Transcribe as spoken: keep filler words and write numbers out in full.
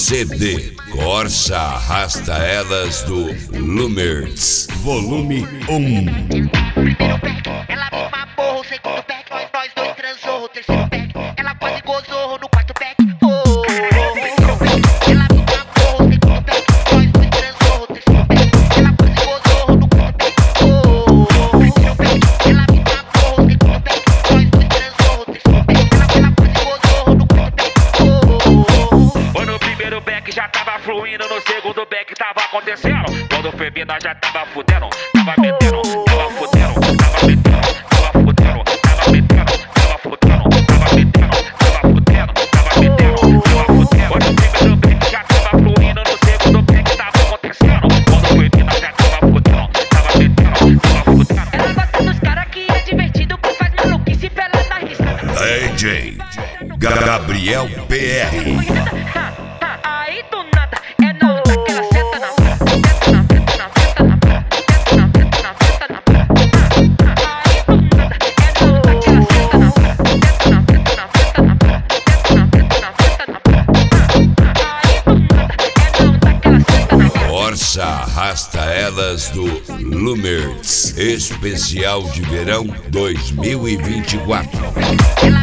C D Corsa Arrasta Elas do Lumers, volume um. Primeiro pack, ela me mamou. Segundo pack, nós, nós dois transou. Terceiro pack, ela quase gozou. No quarto pack, oh. Primeiro pack, ela me mamou. Segundo pack, nós dois transou. Terceiro pack, ela quase gozou. No quarto pack, oh. Primeiro pack, ela me mamou. Segundo pack, nós dois transou. Terceiro pack, ela, ela quase gozou. No quarto pack, oh. Foi no primeiro back, já tava fluindo. No segundo back, tava acontecendo. Quando foi mina, já tava fudendo. Tava metendo, tava fudendo. Tava metendo, tava fudendo. Tava metendo, tava fudendo. Tava metendo, tava fudendo. Tava metendo, tava fudendo. Foi no primeiro back, já tava fluindo. No segundo back, tava acontecendo. Quando foi mina, já tava fudendo. Tava metendo, tava fudendo. Ela gosta dos cara que é divertido, que faz maluquice pra ela dar risada. D J Gabriel P R. Tá, tá, aí do nada é na hora que ela senta na senta na senta na senta na senta na senta na senta na aí do nada é na hora que ela senta na senta na senta na senta na senta na senta na aí do nada é na hora que ela senta na Corsa Arrasta Elas do Lumers, especial de verão dois mil e vinte e quatro. Ela